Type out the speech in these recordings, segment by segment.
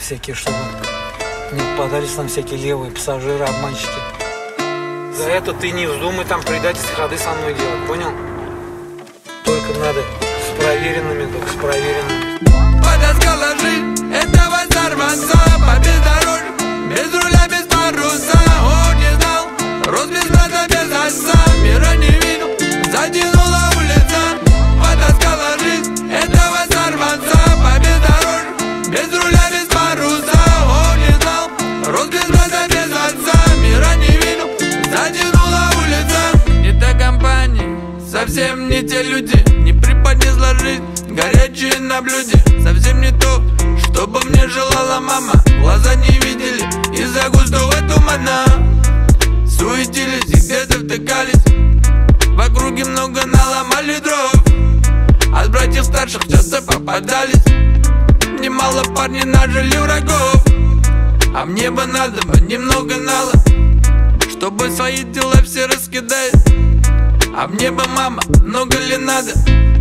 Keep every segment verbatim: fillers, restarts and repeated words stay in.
всякие, чтобы не попадались нам всякие левые пассажиры, обманщики. За это ты не вздумай там предательские ходы со мной делать, понял? Только надо с проверенными, только с проверенными. Подоскала жизнь этого сорванца по бездорожью, без руля, без паруса. Он не знал, рос без брата, без отца, мира не видел, затянула улица. Подоскала жизнь этого сорванца по бездорожью, без руля, без паруса. Он не знал, рос без брата, без отца, мира не видел, затянула улица. Не та компания, совсем не те люди, не преподнесла жизнь горячие на блюде. Совсем не то, что бы мне желала мама. Глаза не видели из-за густого тумана. Суетились и где-то втыкались, в округе много наломали дров. От братьев старших часто попадались, немало парней нажили врагов. А мне бы надо бы немного нала, чтобы свои дела все раскидать. А мне бы, мама, много ли надо,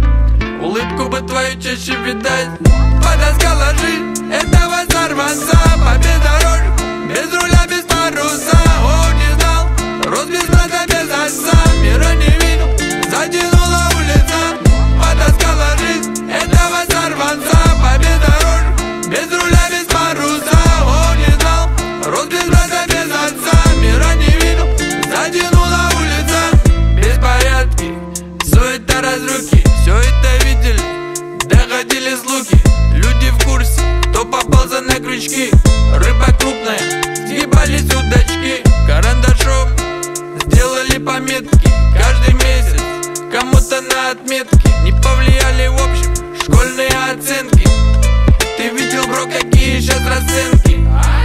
улыбку бы твою чаще видать. Подоскала жизнь этого сорванца по бездорожью, без руля, без паруса. Он не знал, рос без брата, без отца, мира не видел, затянула улица. Подоскала жизнь этого сорванца по бездорожью, без руля, без паруса. Он не знал, рос без брата, без отца, мира не видел, затянула улица. Беспорядки, суета, разруки, все это видели, доходили слухи. Люди в курсе, кто попался на крючки. Рыба крупная, сгибались удочки. Карандашом сделали пометки каждый месяц, кому-то на отметки. Не повлияли в общем школьные оценки. Ты видел, бро, какие сейчас расценки?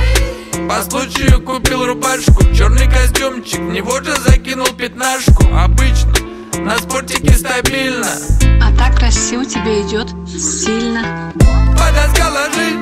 По случаю купил рубашку, черный костюмчик, в него же закинул пятнашку. Обычно на спортике стабильно, а так красиво тебе идет, стильно. Подоскала жизнь